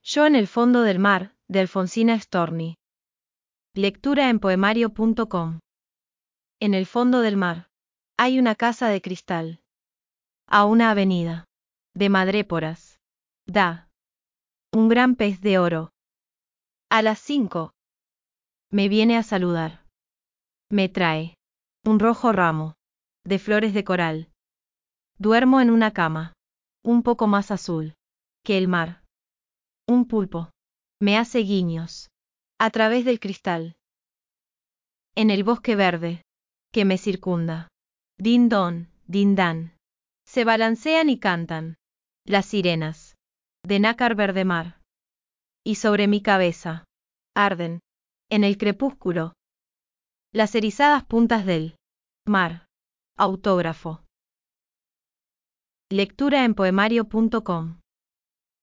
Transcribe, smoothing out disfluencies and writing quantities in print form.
Yo en el fondo del mar, de Alfonsina Storni. Lectura en poemario.com. En el fondo del mar. Hay una casa de cristal. A una avenida. De madréporas. Da. Un gran pez de oro. A las 5. Me viene a saludar. Me trae. Un rojo ramo. De flores de coral. Duermo en una cama. Un poco más azul. Que el mar. Un pulpo. Me hace guiños. A través del cristal. En el bosque verde. Que me circunda. Din don, din dan. Se balancean y cantan. Las sirenas. De nácar verde mar. Y sobre mi cabeza. Arden. En el crepúsculo. Las erizadas puntas del mar. Autógrafo. Lectura en poemario.com.